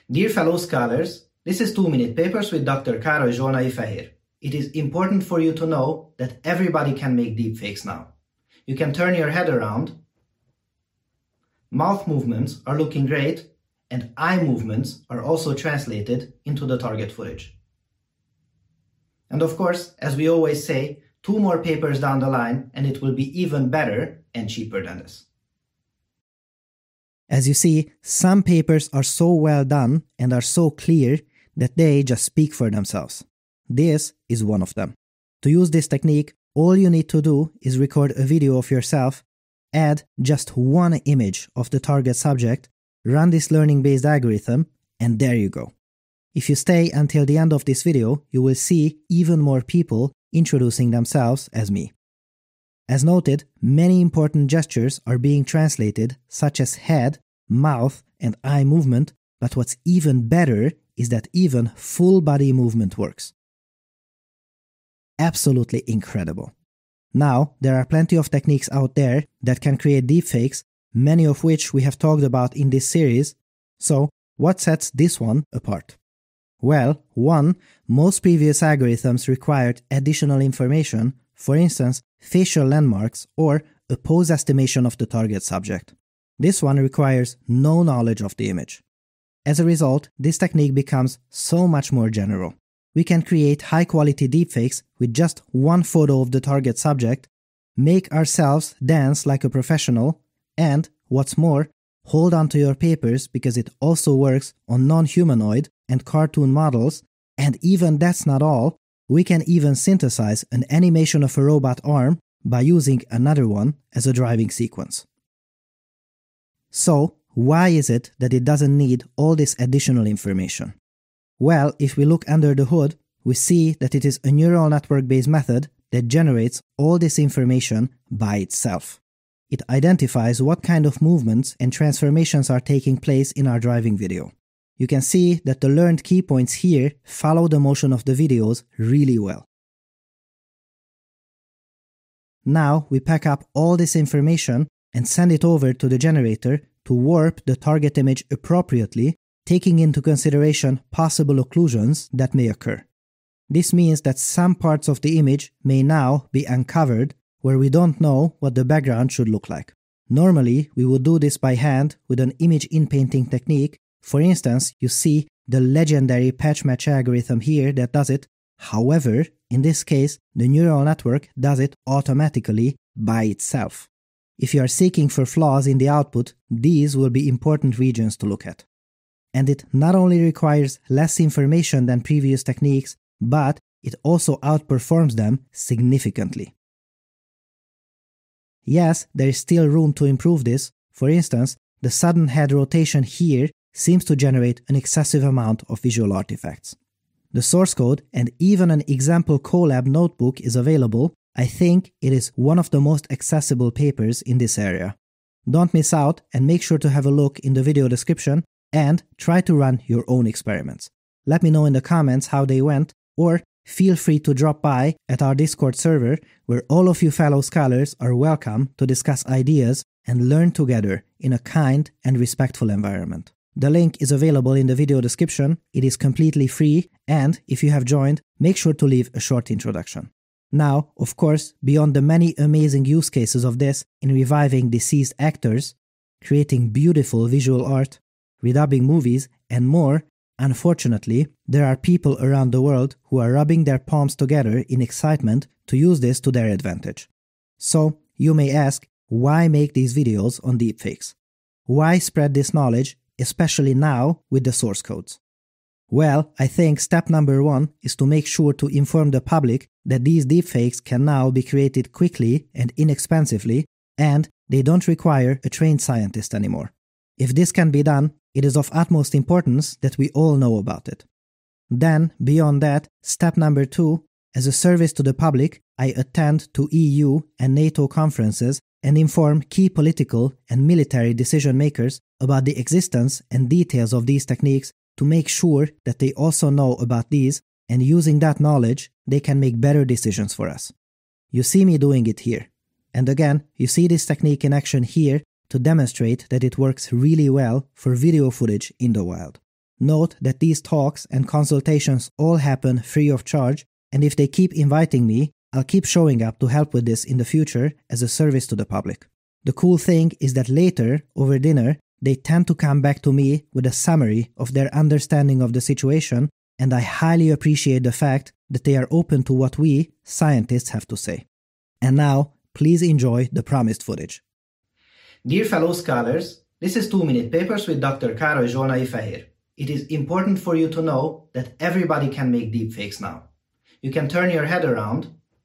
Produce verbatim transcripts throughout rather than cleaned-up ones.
Dear fellow scholars, this is two minute Papers with Doctor Károly Zsolnai Fehér. It is important for you to know that everybody can make deepfakes now. You can turn your head around, mouth movements are looking great, and eye movements are also translated into the target footage. And of course, as we always say, two more papers down the line and it will be even better and cheaper than this. As you see, some papers are so well done and are so clear that they just speak for themselves. This is one of them. To use this technique, all you need to do is record a video of yourself, add just one image of the target subject, run this learning-based algorithm, and there you go. If you stay until the end of this video, you will see even more people introducing themselves as me. As noted, many important gestures are being translated, such as head, mouth, and eye movement, but what's even better is that even full body movement works. Absolutely incredible. Now, there are plenty of techniques out there that can create deepfakes, many of which we have talked about in this series, so what sets this one apart? Well, one, most previous algorithms required additional information, for instance, facial landmarks or a pose estimation of the target subject. This one requires no knowledge of the image. As a result, this technique becomes so much more general. We can create high-quality deepfakes with just one photo of the target subject, make ourselves dance like a professional, and, what's more, hold on to your papers because it also works on non-humanoid and cartoon models, and even that's not all, we can even synthesize an animation of a robot arm by using another one as a driving sequence. So, why is it that it doesn't need all this additional information? Well, if we look under the hood, we see that it is a neural network-based method that generates all this information by itself. It identifies what kind of movements and transformations are taking place in our driving video. You can see that the learned key points here follow the motion of the videos really well. Now we pack up all this information and send it over to the generator to warp the target image appropriately, taking into consideration possible occlusions that may occur. This means that some parts of the image may now be uncovered where we don't know what the background should look like. Normally, we would do this by hand with an image in-painting technique. For instance, you see the legendary patch match algorithm here that does it. However, in this case, the neural network does it automatically by itself. If you are seeking for flaws in the output, these will be important regions to look at. And it not only requires less information than previous techniques, but it also outperforms them significantly. Yes, there is still room to improve this. For instance, the sudden head rotation here seems to generate an excessive amount of visual artifacts. The source code and even an example Colab notebook is available. I think it is one of the most accessible papers in this area. Don't miss out and make sure to have a look in the video description and try to run your own experiments. Let me know in the comments how they went, or feel free to drop by at our Discord server where all of you fellow scholars are welcome to discuss ideas and learn together in a kind and respectful environment. The link is available in the video description, it is completely free, and if you have joined, make sure to leave a short introduction. Now, of course, beyond the many amazing use cases of this in reviving deceased actors, creating beautiful visual art, redubbing movies, and more, unfortunately, there are people around the world who are rubbing their palms together in excitement to use this to their advantage. So, you may ask, why make these videos on deepfakes? Why spread this knowledge, especially now with the source codes? Well, I think step number one is to make sure to inform the public that these deepfakes can now be created quickly and inexpensively, and they don't require a trained scientist anymore. If this can be done, it is of utmost importance that we all know about it. Then, beyond that, step number two, as a service to the public, I attend to E U and NATO conferences and inform key political and military decision makers about the existence and details of these techniques to make sure that they also know about these, and using that knowledge, they can make better decisions for us. You see me doing it here. And again, you see this technique in action here to demonstrate that it works really well for video footage in the wild. Note that these talks and consultations all happen free of charge, and if they keep inviting me, I'll keep showing up to help with this in the future as a service to the public. The cool thing is that later, over dinner, they tend to come back to me with a summary of their understanding of the situation, and I highly appreciate the fact that they are open to what we, scientists, have to say. And now, please enjoy the promised footage. Dear fellow scholars, this is two minute Papers with Doctor Károly Zsolnai Fehér. It is important for you to know that everybody can make deepfakes now. You can turn your head around,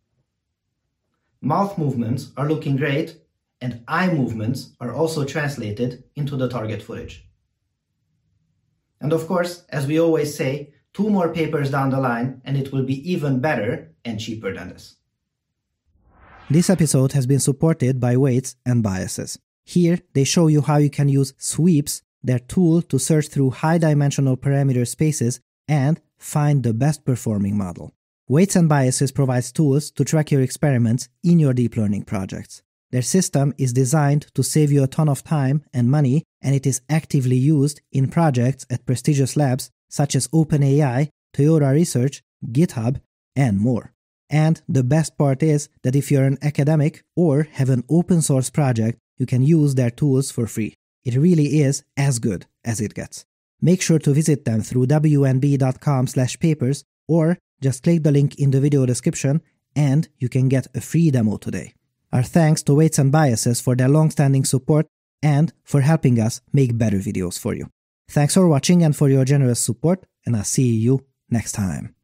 mouth movements are looking great, and eye movements are also translated into the target footage. And of course, as we always say, two more papers down the line and it will be even better and cheaper than this. This episode has been supported by Weights and Biases. Here, they show you how you can use Sweeps, their tool to search through high-dimensional parameter spaces and find the best performing model. Weights and Biases provides tools to track your experiments in your deep learning projects. Their system is designed to save you a ton of time and money, and it is actively used in projects at prestigious labs such as OpenAI, Toyota Research, GitHub, and more. And the best part is that if you're an academic or have an open source project, you can use their tools for free. It really is as good as it gets. Make sure to visit them through w n b dot com slash papers or just click the link in the video description and you can get a free demo today. Our thanks to Weights and Biases for their long-standing support and for helping us make better videos for you. Thanks for watching and for your generous support, and I'll see you next time.